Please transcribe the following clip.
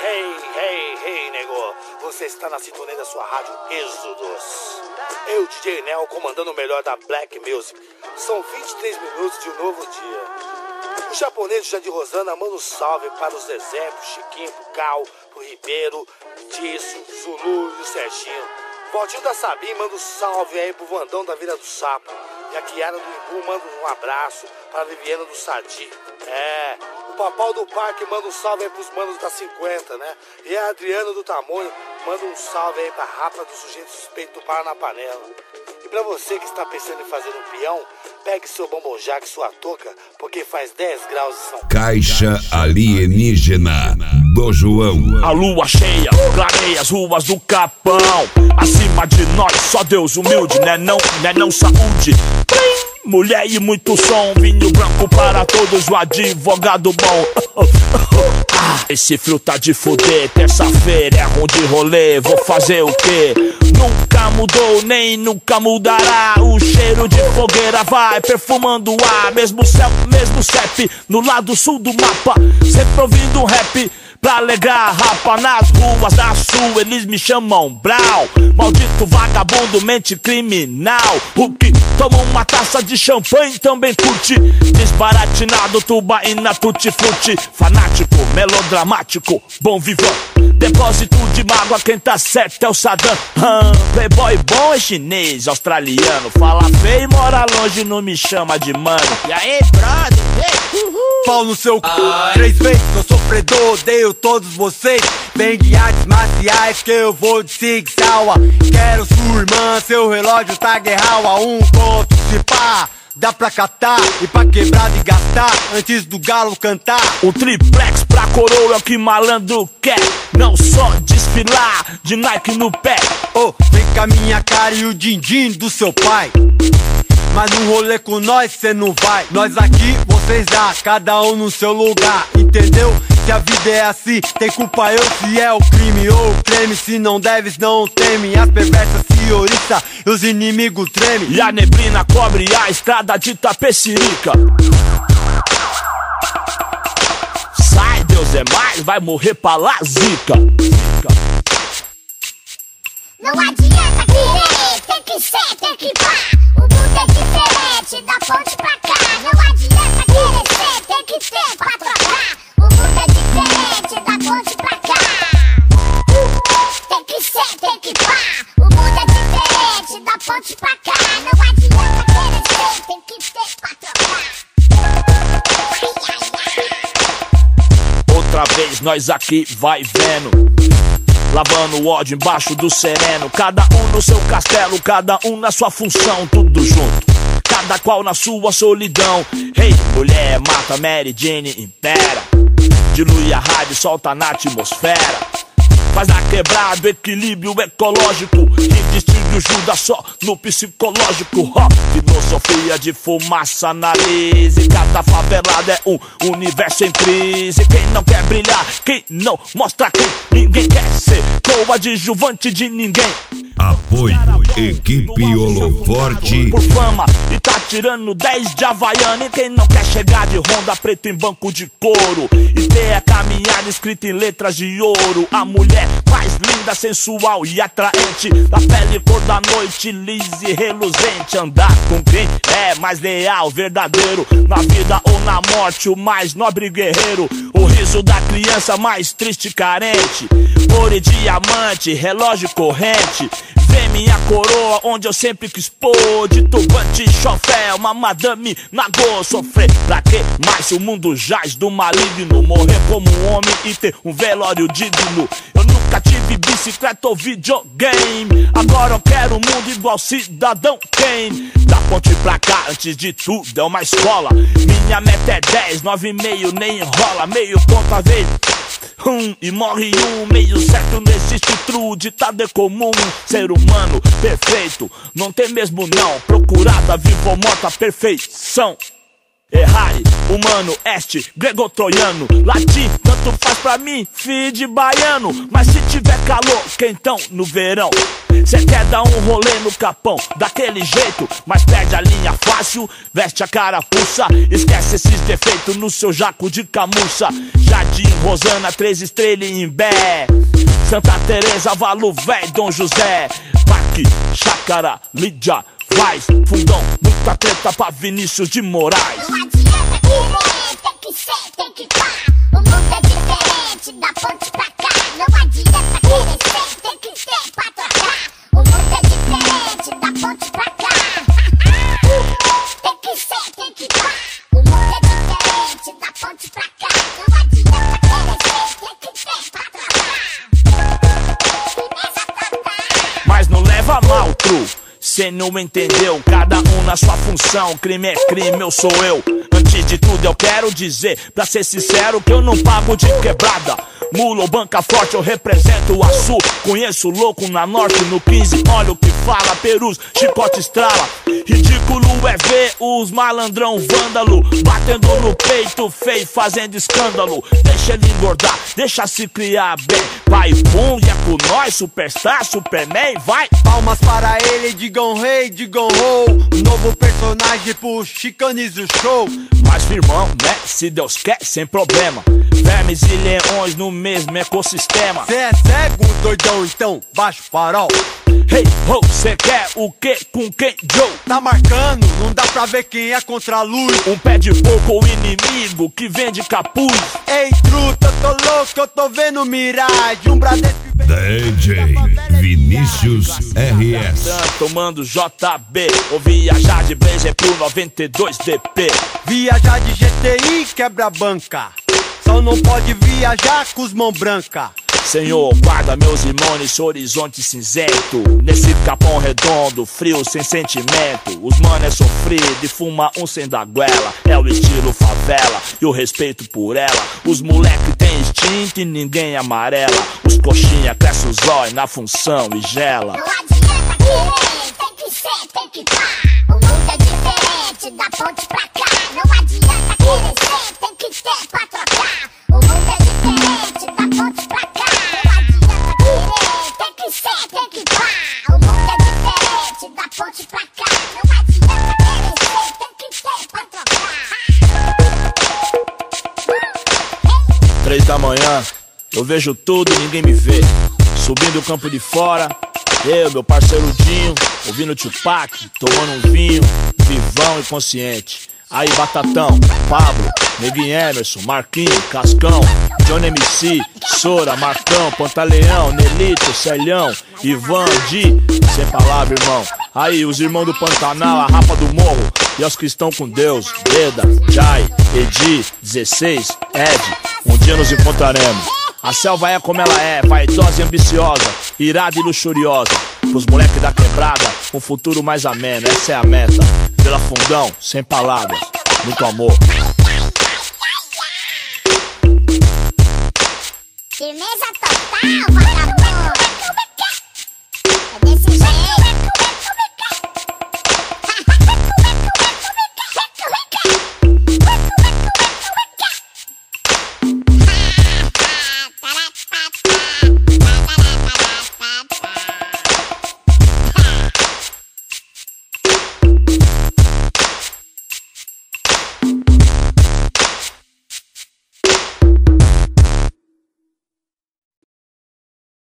Hey, nego. Você está na sintonia da sua rádio Êxodos. Eu, DJ Nel, comandando o melhor da Black Music. São 23 minutos de um novo dia. O japonês Jandir Rosana manda um salve para os Zezé, pro Chiquinho, pro Cal, pro Ribeiro, Disso, Zulu e o Serginho. Valtinho da Sabim manda um salve aí pro Vandão da Vila do Sapo. E a Kiara do Imbu manda um abraço para a Viviana do Sadi. O Papau do Parque manda um salve aí pros manos da 50, né? E a Adriana do Tamonho manda um salve aí pra Rapa do Sujeito Suspeito do Para na Panela. E pra você que está pensando em fazer um peão, pegue seu bombonjaque e sua touca, porque faz 10 graus de São Paulo. Caixa alienígena do João. A lua cheia clareia as ruas do Capão. Acima de nós, só Deus humilde, né não saúde. Mulher e muito som, vinho branco para todos, o advogado bom. Esse frio tá de fuder, terça-feira é ruim de rolê, vou fazer o quê? Nunca mudou, nem nunca mudará. O cheiro de fogueira vai perfumando o ar. Mesmo céu, mesmo CEP, no lado sul do mapa. Sempre ouvindo um rap pra alegrar a rapa. Nas ruas da sul eles me chamam Brau. Maldito vagabundo, mente criminal. O que toma uma taça de champanhe também curte. Desbaratinado, tubaína, tutti-frutti. Fanático, melodramático, bom vivão. Depósito de mágoa, quem tá certo é o Saddam. Playboy bom é chinês, australiano. Fala feio e mora longe, não me chama de mano. E aí, brother? Pau no seu c... 3 vezes, eu sofredor, odeio todos vocês. Vem de artes marciais que eu vou de Sig Sauer. Quero sua irmã, seu relógio tá guerral a 1 conto, se pá. Dá pra catar e pra quebrar e gastar antes do galo cantar. Um triplex pra coroa é o que malandro quer. Não só desfilar de Nike no pé. Vem com a minha cara e o din-din do seu pai. Mas no rolê com nós cê não vai. Nós aqui, vocês lá, cada um no seu lugar. Entendeu? Se a vida é assim, tem culpa eu se é o crime ou o creme. Se não deves, não teme. As perversas se oriçam e os inimigos tremem. E a neblina cobre a estrada de Tapecirica. Sai, Deus é mais, vai morrer pra lá, zica. Não adianta querer, tem que ser, tem que pá. O mundo é diferente, da ponte pra cá. Não adianta querer ser, tem que ter pra trocar. O mundo é diferente, da ponte pra cá. Tem que ser, tem que pá. O mundo é diferente, da ponte pra cá. Não adianta querer ser, tem que ter pra trocar. Outra vez nós aqui vai vendo, lavando o ódio embaixo do sereno. Cada um no seu castelo, cada um na sua função. Tudo junto, cada qual na sua solidão. Hey, mulher, mata, Mary Jane, impera. Dilui a rádio, solta na atmosfera. Faz na quebrada, equilíbrio ecológico. Que distingue o Judas só no psicológico. Filosofia de fumaça, análise. Cada favelada é um universo em crise. Quem não quer brilhar, quem não mostra quem ninguém quer ser coadjuvante de ninguém. Apoio, equipe Holoforte. Por fama e tá tirando 10 de Havaiana. E quem não quer chegar de Honda preto em banco de couro e ter a caminhada escrita em letras de ouro. A mulher mais linda, sensual e atraente, da pele cor da noite, lisa e reluzente. Andar com quem é mais leal, verdadeiro, na vida ou na morte, o mais nobre guerreiro. O riso da criança mais triste e carente. Ouro e diamante, relógio corrente. Vem minha coroa, onde eu sempre quis pôr. De turbante, chofé, uma madame nagô. Sofrer pra quê? Mas se o mundo jaz do maligno. Morrer como um homem e ter um velório digno. Eu nunca tive bicicleta ou videogame. Agora eu quero um mundo igual Cidadão Kane. Da ponte pra cá, antes de tudo, é uma escola. Minha meta é 10, 9,5, nem enrola. Meio ponto a vez, e morre um. Meio certo, não existe true, ditado é comum. Ser humano perfeito, não tem mesmo não. Procurada, viva ou morta, perfeição. Errare, humano, este, grego-troiano. Latim, tanto faz pra mim, filho de baiano. Mas se tiver calor, quentão no verão, Cê quer dar um rolê no capão daquele jeito, mas perde a linha fácil, veste a carapuça, esquece esses defeitos no seu jaco de camuça. Jardim, Rosana, 3 estrelas em Imbé, Santa Teresa, Valuvé, Dom José, Parque, Chácara, Lídia, Vaz, Fundão, muita treta pra Vinícius de Moraes. Não adianta querer, tem que ser, tem que pá. O mundo é diferente, da ponte pra cá. Não adianta querer ser, tem que ter pra trocar. O mundo é diferente, da ponte pra cá. Tem que ser, tem que pá. O mundo é diferente, da ponte pra cá. Não adianta querer ser, tem que ter pra trocar. Firmeza total. Mas não leva mal, tru, cê não entendeu, cada um na sua função. Crime é crime, eu sou eu. Antes de tudo eu quero dizer, pra ser sincero, que eu não pago de quebrada. Mula ou banca forte, eu represento o Açu. Conheço louco na norte, no 15, olha o que fala. Perus, chicote estrala. Ridículo é ver os malandrão vândalo batendo no peito feio, fazendo escândalo. Deixa ele engordar, deixa se criar bem. Pai pum, e é com nós, superstar, superman, vai. Palmas para ele, digam rei, digam ho. Novo personagem pro Chicanes o show. Mas firmão, né? Se Deus quer, sem problema. Vermes e leões no mesmo ecossistema. Cê é cego, doidão, então baixa o farol. Hey, ho, cê quer o que com quem, Joe? Tá marcando, não dá pra ver quem é contra a luz. Um pé de porco ou inimigo que vende capuz. Ei, truta, eu tô louco, eu tô vendo miragem. Um Bradesco DJ Vinícius RS. Tomando JB, ou viajar de Blazer pro 92 DP. Viajar de GTI quebra banca. Só não pode viajar com os mão branca. Senhor, guarda meus irmãos nesse horizonte cinzento, nesse capão redondo, frio, sem sentimento. Os mano é sofrido e fuma um sem da goela. É o estilo favela e o respeito por ela. Os moleque tem instinto e ninguém amarela. Os coxinha cresce os olhos na função e gela. Não adianta querer, tem que ser, tem que pá. O mundo é diferente, da ponte pra cá. Não adianta querer ser, tem que ter pra trocar. O mundo é diferente, da ponte pra cá. Não adianta querer, tem que ser, tem que pá. O mundo é diferente, da ponte pra cá. Não adianta querer ser, tem que ter pra trocar. 3 da manhã, eu vejo tudo e ninguém me vê. Subindo o campo de fora, eu, meu parceiro Dinho, ouvindo Tupac, tomando um vinho, vivão e consciente. Aí Batatão, Pablo, Neguinho Emerson, Marquinho, Cascão, Johnny MC, Sora, Marcão, Pantaleão, Nelito, Celhão, Ivan, Di, sem palavra, irmão. Aí os irmãos do Pantanal, a Rapa do Morro e os que estão com Deus, Beda, Jai, Edi, 16, Ed, um dia nos encontraremos. A selva é como ela é, vaidosa e ambiciosa, irada e luxuriosa. Pros moleques da quebrada, um futuro mais ameno, essa é a meta. Pela Fundão, sem palavras, muito amor. Firmeza total,